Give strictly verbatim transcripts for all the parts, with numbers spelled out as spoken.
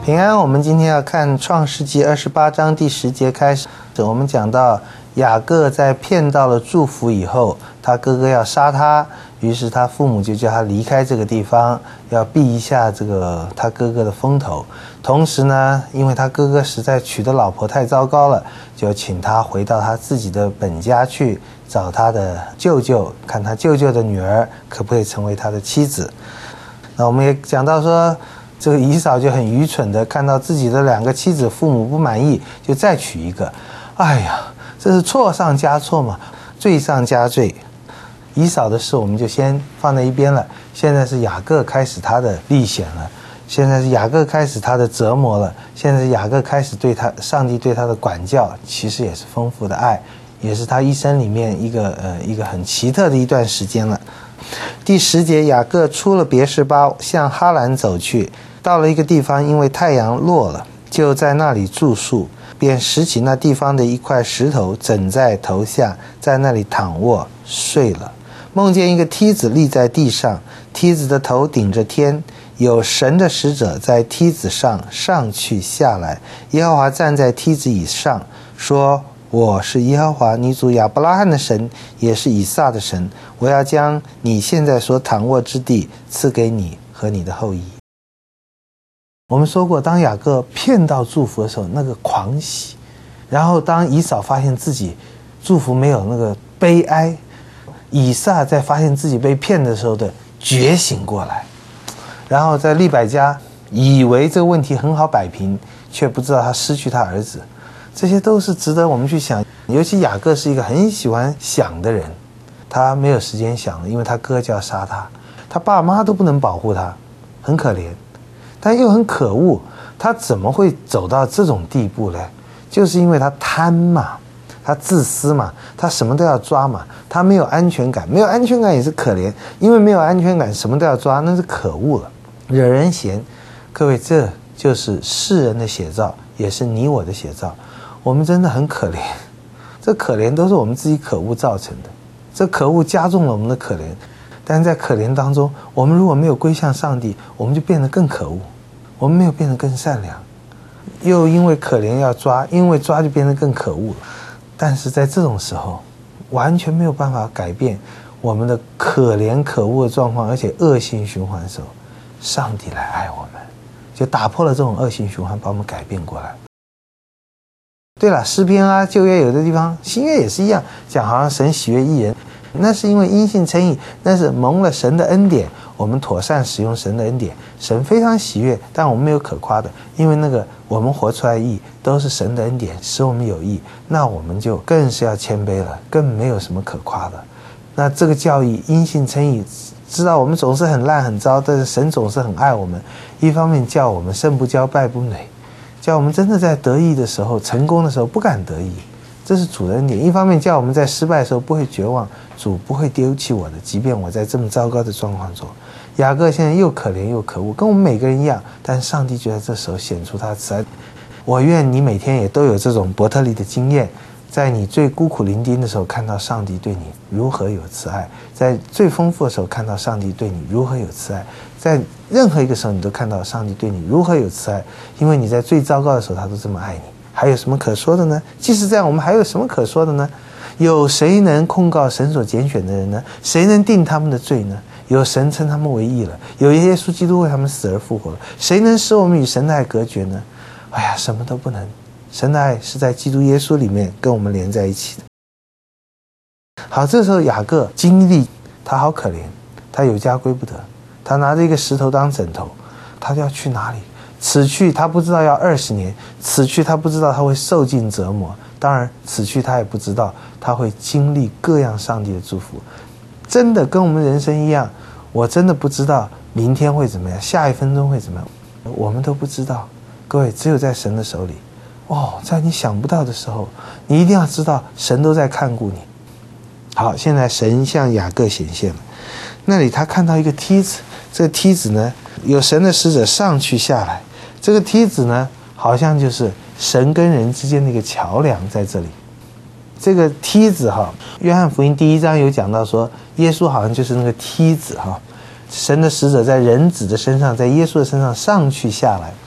平安，我们今天要看创世纪二十八章第十节开始，我们讲到雅各在骗到了祝福以后，他哥哥要杀他，于是他父母就叫他离开这个地方，要避一下这个他哥哥的风头。同时呢，因为他哥哥实在娶的老婆太糟糕了，就请他回到他自己的本家去找他的舅舅，看他舅舅的女儿可不可以成为他的妻子。那我们也讲到说，这个以扫就很愚蠢的看到自己的两个妻子父母不满意，就再娶一个。哎呀，这是错上加错嘛，罪上加罪。以扫的事我们就先放在一边了，现在是雅各开始他的历险了，现在是雅各开始他的折磨了，现在是雅各开始对他上帝对他的管教，其实也是丰富的爱，也是他一生里面一个呃一个很奇特的一段时间了。第十节，雅各出了别是巴，向哈兰走去，到了一个地方，因为太阳落了，就在那里住宿，便拾起那地方的一块石头枕在头下，在那里躺卧睡了。梦见一个梯子立在地上，梯子的头顶着天，有神的使者在梯子上上去下来，耶和华站在梯子以上，说：我是耶和华你祖亚伯拉罕的神，也是以撒的神，我要将你现在所躺卧之地赐给你和你的后裔。我们说过，当雅各骗到祝福的时候，那个狂喜，然后当以扫发现自己祝福没有那个悲哀，以撒在发现自己被骗的时候的觉醒过来，然后在利百加以为这个问题很好摆平，却不知道他失去他儿子，这些都是值得我们去想。尤其雅各是一个很喜欢想的人，他没有时间想了，因为他哥就要杀他，他爸妈都不能保护他，很可怜，但又很可恶。他怎么会走到这种地步呢？就是因为他贪嘛，他自私嘛，他什么都要抓嘛，他没有安全感，没有安全感也是可怜，因为没有安全感什么都要抓，那是可恶了，惹人嫌。各位，这就是世人的写照，也是你我的写照。我们真的很可怜，这可怜都是我们自己可恶造成的，这可恶加重了我们的可怜。但是在可怜当中，我们如果没有归向上帝，我们就变得更可恶，我们没有变得更善良，又因为可怜要抓，因为抓就变得更可恶了。但是在这种时候，完全没有办法改变我们的可怜可恶的状况，而且恶性循环的时候，上帝来爱我们，就打破了这种恶性循环，把我们改变过来。对了，诗篇啊，旧约有的地方，新约也是一样，讲好像神喜悦义人，那是因为因信称义，那是蒙了神的恩典，我们妥善使用神的恩典，神非常喜悦，但我们没有可夸的，因为那个我们活出来的义都是神的恩典，使我们有义，那我们就更是要谦卑了，更没有什么可夸的。那这个教义因信称义，知道我们总是很烂很糟，但是神总是很爱我们，一方面叫我们胜不骄败不馁，叫我们真的在得意的时候，成功的时候不敢得意，这是主的恩典。一方面叫我们在失败的时候不会绝望，主不会丢弃我的，即便我在这么糟糕的状况中。雅各现在又可怜又可恶，跟我们每个人一样，但是上帝就在这时候显出他的慈爱。我愿你每天也都有这种伯特利的经验，在你最孤苦伶仃的时候看到上帝对你如何有慈爱，在最丰富的时候看到上帝对你如何有慈爱，在任何一个时候你都看到上帝对你如何有慈爱，因为你在最糟糕的时候他都这么爱你，还有什么可说的呢？即使这样，我们还有什么可说的呢？有谁能控告神所拣选的人呢？谁能定他们的罪呢？有神称他们为义了，有耶稣基督为他们死而复活了，谁能使我们与神的爱隔绝呢？哎呀，什么都不能，神的爱是在基督耶稣里面跟我们连在一起的。好，这时候雅各经历他好可怜，他有家归不得，他拿着一个石头当枕头，他就要去哪里？此去他不知道要二十年，此去他不知道他会受尽折磨，当然此去他也不知道他会经历各样上帝的祝福。真的跟我们人生一样，我真的不知道明天会怎么样，下一分钟会怎么样，我们都不知道。各位，只有在神的手里哦，在你想不到的时候，你一定要知道神都在看顾你。好，现在神向雅各显现了，那里他看到一个梯子，这个梯子呢有神的使者上去下来，这个梯子呢好像就是神跟人之间的一个桥梁在这里。这个梯子哈，约翰福音第一章有讲到说，耶稣好像就是那个梯子哈，神的使者在人子的身上，在耶稣的身上上去下来。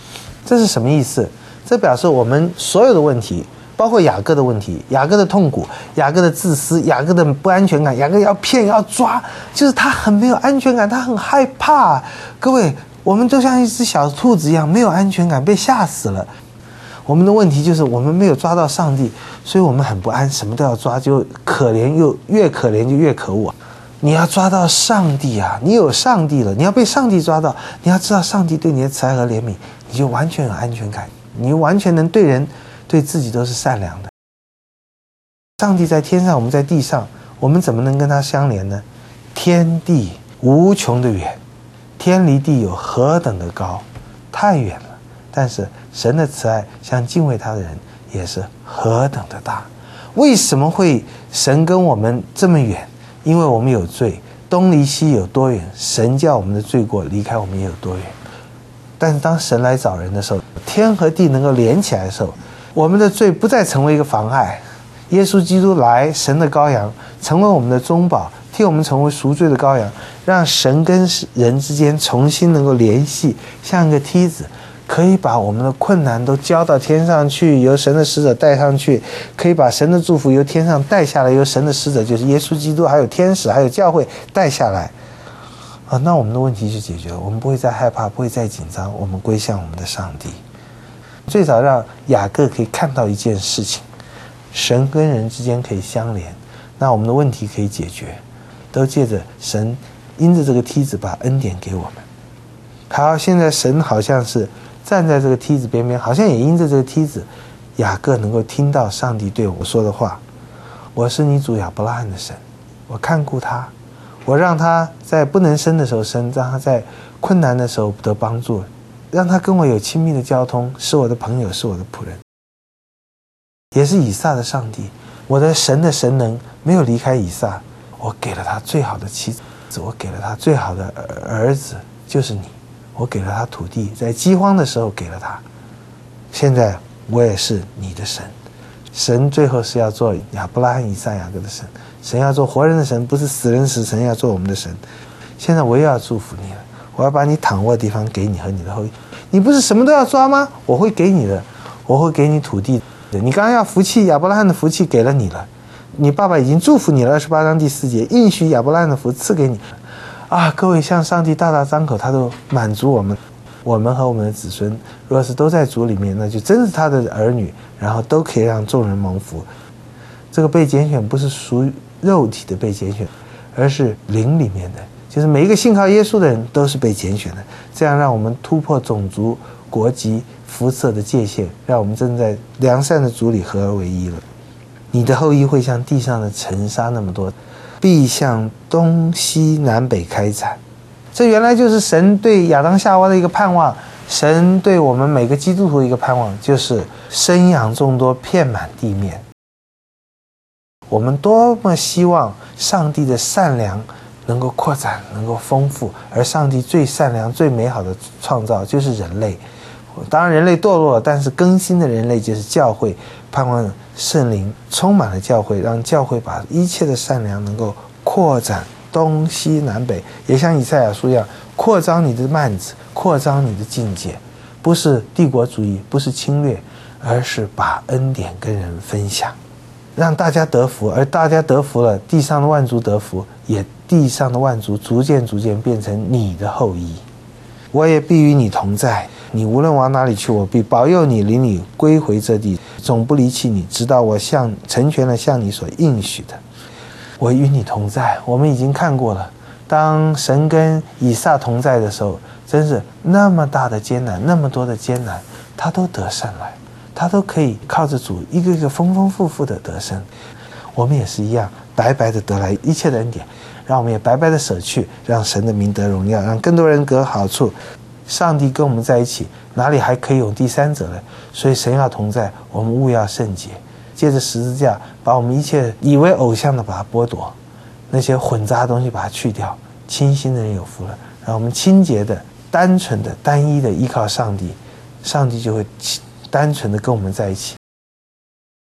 这是什么意思？这表示我们所有的问题，包括雅各的问题，雅各的痛苦，雅各的自私，雅各的不安全感，雅各要骗要抓，就是他很没有安全感，他很害怕。各位，我们都像一只小兔子一样，没有安全感，被吓死了。我们的问题就是我们没有抓到上帝，所以我们很不安，什么都要抓，就可怜又越可怜就越可恶。你要抓到上帝啊，你有上帝了，你要被上帝抓到，你要知道上帝对你的慈爱和怜悯，你就完全有安全感，你完全能对人对自己都是善良的。上帝在天上，我们在地上，我们怎么能跟他相连呢？天地无穷的远，天离地有何等的高，太远了。但是神的慈爱向敬畏他的人也是何等的大。为什么会神跟我们这么远？因为我们有罪，东离西有多远，神叫我们的罪过离开我们也有多远。但是当神来找人的时候，天和地能够连起来的时候，我们的罪不再成为一个妨碍。耶稣基督来，神的羔羊，成为我们的中保，替我们成为赎罪的羔羊，让神跟人之间重新能够联系，像一个梯子，可以把我们的困难都交到天上去，由神的使者带上去，可以把神的祝福由天上带下来，由神的使者就是耶稣基督还有天使还有教会带下来啊，那我们的问题就解决了，我们不会再害怕，不会再紧张，我们归向我们的上帝。最早让雅各可以看到一件事情，神跟人之间可以相连，那我们的问题可以解决，都借着神因着这个梯子把恩典给我们。好，现在神好像是站在这个梯子边边，好像也因着这个梯子，雅各能够听到上帝对我说的话：我是你主亚伯拉罕的神，我看顾他，我让他在不能生的时候生，让他在困难的时候得帮助，让他跟我有亲密的交通，是我的朋友，是我的仆人，也是以撒的上帝。我的神的神能没有离开以撒，我给了他最好的妻子，我给了他最好的儿子，就是你。我给了他土地，在饥荒的时候给了他，现在我也是你的神。神最后是要做亚伯拉罕以撒雅各的神，神要做活人的神，不是死人死神要做我们的神。现在我又要祝福你了，我要把你躺卧的地方给你和你的后裔。你不是什么都要抓吗？我会给你的，我会给你土地的。你刚刚要福气，亚伯拉罕的福气给了你了，你爸爸已经祝福你了，二十八章第四节，应许亚伯拉罕的福赐给你啊！各位，向上帝大大张口，他都满足我们，我们和我们的子孙，若是都在主里面，那就真是他的儿女，然后都可以让众人蒙福。这个被拣选不是属肉体的被拣选，而是灵里面的，就是每一个信靠耶稣的人都是被拣选的，这样让我们突破种族、国籍、肤色的界限，让我们真在良善的主里合而为一了。你的后裔会像地上的尘沙那么多，必向东西南北开展。这原来就是神对亚当夏娃的一个盼望，神对我们每个基督徒的一个盼望，就是生养众多，遍满地面。我们多么希望上帝的善良能够扩展，能够丰富，而上帝最善良最美好的创造就是人类。当然人类堕落了，但是更新的人类就是教会，盼望圣灵充满了教会，让教会把一切的善良能够扩展东西南北，也像以赛亚书一样，扩张你的幔子，扩张你的境界，不是帝国主义，不是侵略，而是把恩典跟人分享，让大家得福，而大家得福了，地上的万族得福，也地上的万族逐渐逐渐变成你的后裔。我也必与你同在，你无论往哪里去，我必保佑你，领你归回这地，总不离弃你，直到我向成全了向你所应许的。我与你同在，我们已经看过了，当神跟以撒同在的时候，真是那么大的艰难，那么多的艰难，他都得胜了，他都可以靠着主一个一个丰丰富富的得胜。我们也是一样，白白的得来一切的恩典，让我们也白白的舍去，让神的名得荣耀，让更多人得好处。上帝跟我们在一起，哪里还可以有第三者呢？所以神要同在，我们务要圣洁，借着十字架把我们一切以为偶像的把它剥夺，那些混杂的东西把它去掉。清心的人有福了，让我们清洁的、单纯的、单一的依靠上帝，上帝就会单纯的跟我们在一起。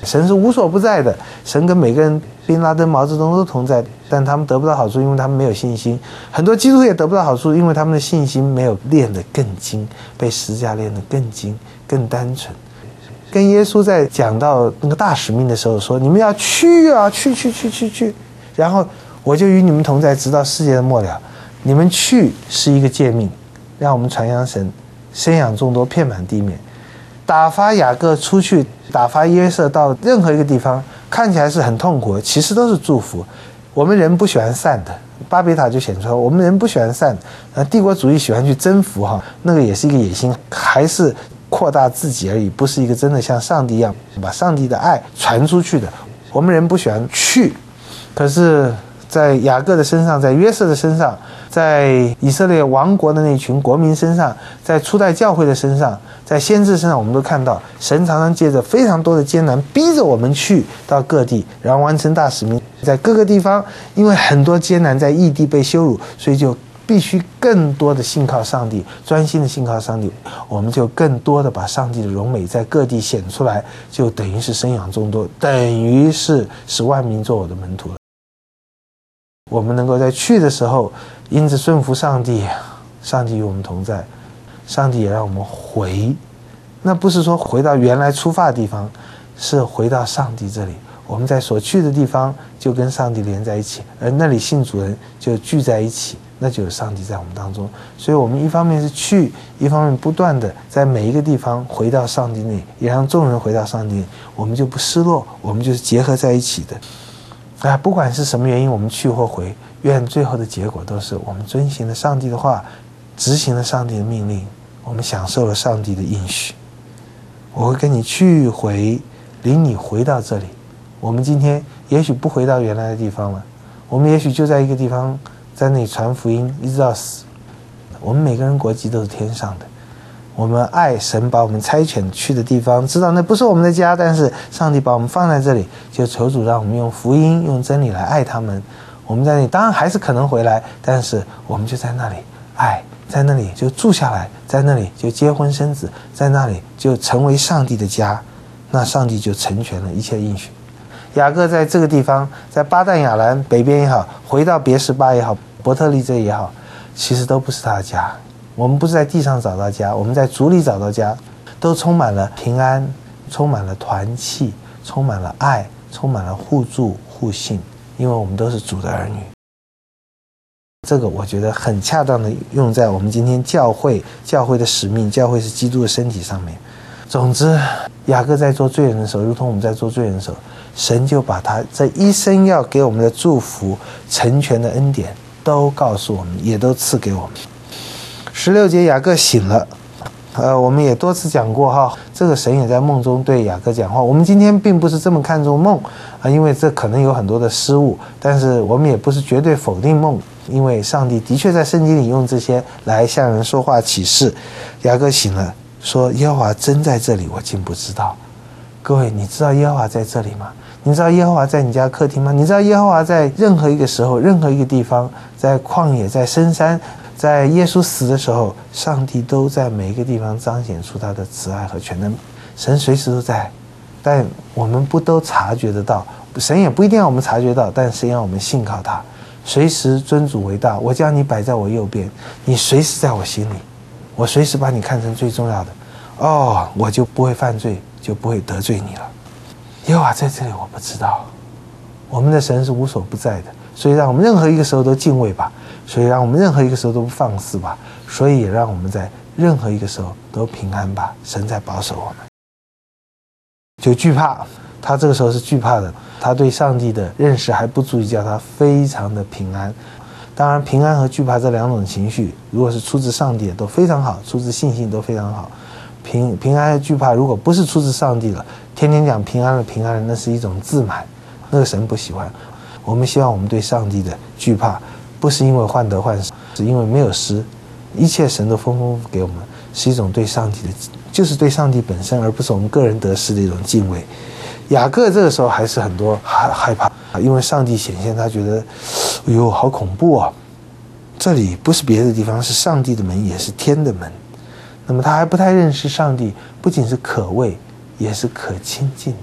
神是无所不在的，神跟每个人，宾拉登、毛泽东都同在，但他们得不到好处，因为他们没有信心。很多基督徒也得不到好处，因为他们的信心没有练得更精，被十字架练得更精、更单纯。跟耶稣在讲到那个大使命的时候说：“你们要去啊，去去去去去，然后我就与你们同在，直到世界的末了。你们去是一个诫命，让我们传扬神，生养众多，遍满地面。打发雅各出去，打发约瑟到任何一个地方，看起来是很痛苦，其实都是祝福。我们人不喜欢散的，巴别塔就显出来，我们人不喜欢散。呃，帝国主义喜欢去征服哈，那个也是一个野心，还是扩大自己而已，不是一个真的像上帝一样把上帝的爱传出去的。我们人不喜欢去，可是在雅各的身上，在约瑟的身上，在以色列王国的那群国民身上，在初代教会的身上，在先知身上，我们都看到神常常借着非常多的艰难逼着我们去到各地，然后完成大使命。在各个地方，因为很多艰难在异地被羞辱，所以就必须更多的信靠上帝，专心的信靠上帝，我们就更多的把上帝的荣美在各地显出来，就等于是生养众多，等于是使万民做我的门徒了。我们能够在去的时候因此顺服上帝，上帝与我们同在，上帝也让我们回，那不是说回到原来出发的地方，是回到上帝这里，我们在所去的地方就跟上帝连在一起，而那里信主人就聚在一起，那就有上帝在我们当中。所以我们一方面是去，一方面不断的在每一个地方回到上帝那里，也让众人回到上帝那里，我们就不失落，我们就是结合在一起的。啊，不管是什么原因，我们去或回，愿最后的结果都是我们遵行了上帝的话，执行了上帝的命令，我们享受了上帝的应许。我会跟你去回，领你回到这里。我们今天也许不回到原来的地方了，我们也许就在一个地方，在那里传福音，一直到死。我们每个人国籍都是天上的，我们爱神把我们差遣去的地方，知道那不是我们的家，但是上帝把我们放在这里，就求主让我们用福音用真理来爱他们。我们在那里当然还是可能回来，但是我们就在那里爱，在那里就住下来，在那里就结婚生子，在那里就成为上帝的家，那上帝就成全了一切应许。雅各在这个地方，在巴旦亚兰北边也好，回到别是巴也好，伯特利这也好，其实都不是他的家。我们不是在地上找到家，我们在主里找到家，都充满了平安，充满了团契，充满了爱，充满了互助互信，因为我们都是主的儿女。这个我觉得很恰当的用在我们今天教会教会的使命，教会是基督的身体上面。总之，雅各在做罪人的时候，如同我们在做罪人的时候，神就把他这一生要给我们的祝福、成全的恩典都告诉我们，也都赐给我们。十六节，雅各醒了。呃，我们也多次讲过哈，这个神也在梦中对雅各讲话。我们今天并不是这么看重梦啊，因为这可能有很多的失误，但是我们也不是绝对否定梦，因为上帝的确在圣经里用这些来向人说话启示。雅各醒了，说耶和华真在这里，我竟不知道。各位，你知道耶和华在这里吗？你知道耶和华在你家客厅吗？你知道耶和华在任何一个时候、任何一个地方，在旷野、在深山，在耶稣死的时候，上帝都在每一个地方彰显出他的慈爱和全能。神随时都在，但我们不都察觉得到，神也不一定要我们察觉到，但神要我们信靠他，随时尊主为大。我将你摆在我右边，你随时在我心里，我随时把你看成最重要的，哦，我就不会犯罪，就不会得罪你了。耶和华在这里，我不知道。我们的神是无所不在的，所以让我们任何一个时候都敬畏吧，所以让我们任何一个时候都不放肆吧，所以也让我们在任何一个时候都平安吧。神在保守我们，就惧怕。他这个时候是惧怕的，他对上帝的认识还不足以叫他非常的平安。当然，平安和惧怕这两种情绪，如果是出自上帝的都非常好，出自信心都非常好。平平安和惧怕如果不是出自上帝了，天天讲平安了平安了，那是一种自满，那个神不喜欢。我们希望我们对上帝的惧怕不是因为患得患失，是因为没有失，一切神都丰丰富给我们，是一种对上帝的，就是对上帝本身，而不是我们个人得失的一种敬畏。雅各这个时候还是很多害害怕，因为上帝显现，他觉得哎呦好恐怖啊，这里不是别的地方，是上帝的门，也是天的门。那么他还不太认识上帝，不仅是可畏，也是可亲近的，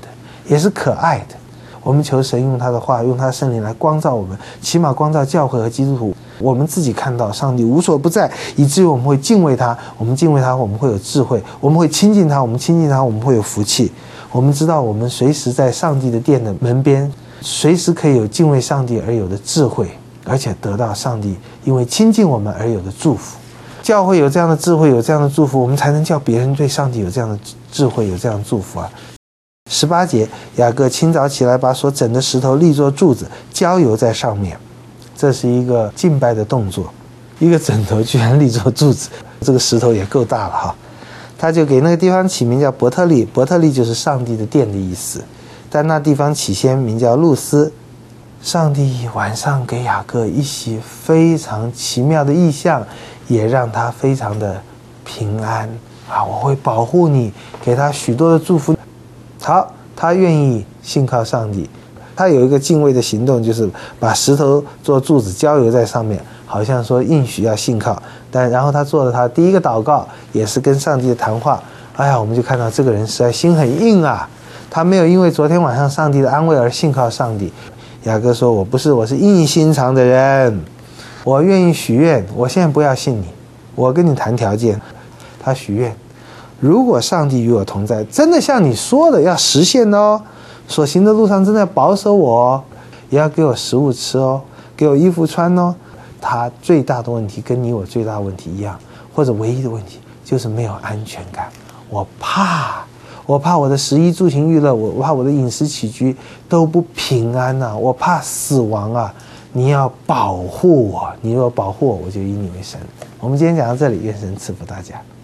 也是可爱的。我们求神用他的话，用他的圣灵来光照我们，起码光照教会和基督徒。我们自己看到上帝无所不在，以至于我们会敬畏他。我们敬畏他，我们会有智慧；我们会亲近他，我们亲近他，我们会有福气。我们知道，我们随时在上帝的殿的门边，随时可以有敬畏上帝而有的智慧，而且得到上帝因为亲近我们而有的祝福。教会有这样的智慧，有这样的祝福，我们才能叫别人对上帝有这样的智慧，有这样的祝福啊。十八节，雅各清早起来，把所整的石头立作柱子，浇油在上面。这是一个敬拜的动作，一个枕头居然立作柱子，这个石头也够大了哈。他就给那个地方起名叫伯特利，伯特利就是上帝的殿的意思，但那地方起先名叫路斯。上帝晚上给雅各一些非常奇妙的异象，也让他非常的平安啊！我会保护你，给他许多的祝福。好，他愿意信靠上帝，他有一个敬畏的行动，就是把石头做柱子，浇油在上面，好像说应许要信靠。但然后他做了他第一个祷告，也是跟上帝的谈话。哎呀，我们就看到这个人实在心很硬啊，他没有因为昨天晚上上帝的安慰而信靠上帝。雅各说，我不是，我是硬心肠的人，我愿意许愿，我现在不要信你，我跟你谈条件。他许愿，如果上帝与我同在，真的像你说的要实现哦，所行的路上真的要保守我哦，也要给我食物吃哦，给我衣服穿哦。他最大的问题跟你我最大的问题一样，或者唯一的问题就是没有安全感。我怕我怕我的食衣住行娱乐，我怕我的饮食起居都不平安啊，我怕死亡啊！你要保护我，你若保护我，我就以你为神。我们今天讲到这里，愿神赐福大家。